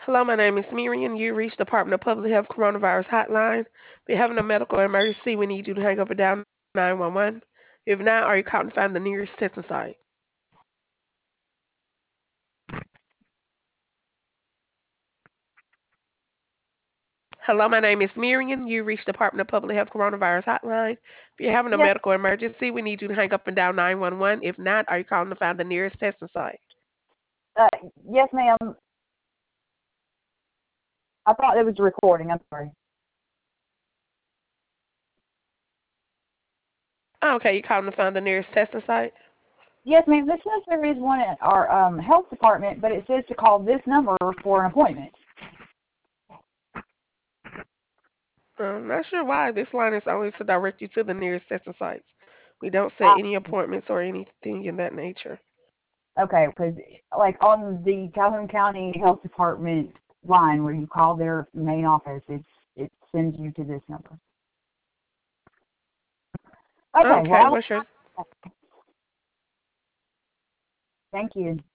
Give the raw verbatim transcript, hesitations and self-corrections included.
Hello, my name is Miriam. You reached Department of Public Health Coronavirus Hotline. If you're having a medical emergency, we need you to hang up and dial nine one one. If not, are you calling to find the nearest testing site? Hello, my name is Miriam. You reached Department of Public Health Coronavirus Hotline. If you're having a Yes, medical emergency, we need you to hang up and dial nine one one. If not, are you calling to find the nearest testing site? uh, yes, ma'am. I thought it was a recording. I'm sorry. Okay, you calling to find the nearest testing site? Yes, ma'am. This says there is one at our um, health department, but it says to call this number for an appointment. I'm not sure why. This line is only to direct you to the nearest testing sites. We don't set Ah, any appointments or anything in that nature. okay, because like on the Calhoun County Health Department line where you call their main office, it's it sends you to this number. Okay, Okay, well, what's your I, thank you.